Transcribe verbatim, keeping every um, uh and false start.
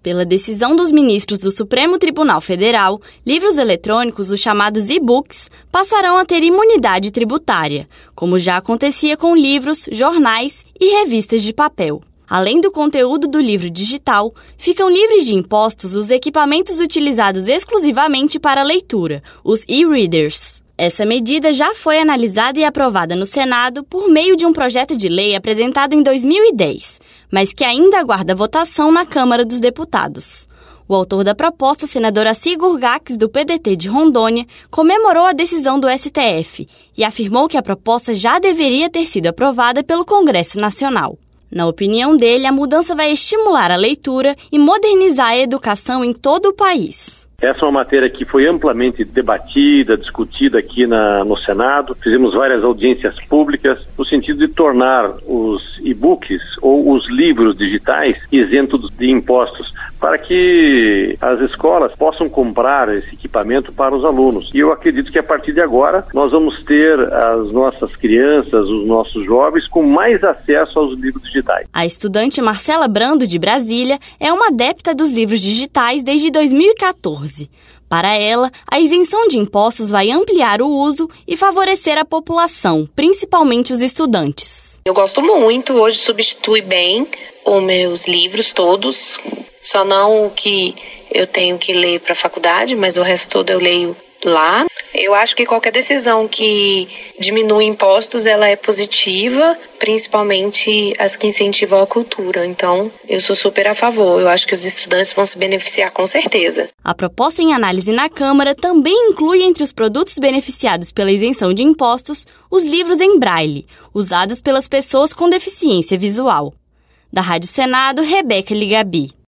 Pela decisão dos ministros do Supremo Tribunal Federal, livros eletrônicos, os chamados e-books, passarão a ter imunidade tributária, como já acontecia com livros, jornais e revistas de papel. Além do conteúdo do livro digital, ficam livres de impostos os equipamentos utilizados exclusivamente para leitura, os e-readers. Essa medida já foi analisada e aprovada no Senado por meio de um projeto de lei apresentado em dois mil e dez, mas que ainda aguarda votação na Câmara dos Deputados. O autor da proposta, senador Sigur Gax, do P D T de Rondônia, comemorou a decisão do S T F e afirmou que a proposta já deveria ter sido aprovada pelo Congresso Nacional. Na opinião dele, a mudança vai estimular a leitura e modernizar a educação em todo o país. Essa é uma matéria que foi amplamente debatida, discutida aqui na, no Senado. Fizemos várias audiências públicas no sentido de tornar os e-books ou os livros digitais isentos de impostos, para que as escolas possam comprar esse equipamento para os alunos. E eu acredito que a partir de agora nós vamos ter as nossas crianças, os nossos jovens com mais acesso aos livros digitais. A estudante Marcela Brando, de Brasília, é uma adepta dos livros digitais desde dois mil e quatorze. Para ela, a isenção de impostos vai ampliar o uso e favorecer a população, principalmente os estudantes. Eu gosto muito, hoje substitui bem os meus livros todos, só não o que eu tenho que ler para a faculdade, mas o resto todo eu leio lá. Eu acho que qualquer decisão que diminui impostos, ela é positiva, principalmente as que incentivam a cultura. Então, eu sou super a favor. Eu acho que os estudantes vão se beneficiar com certeza. A proposta em análise na Câmara também inclui entre os produtos beneficiados pela isenção de impostos os livros em braille, usados pelas pessoas com deficiência visual. Da Rádio Senado, Rebeca Ligabi.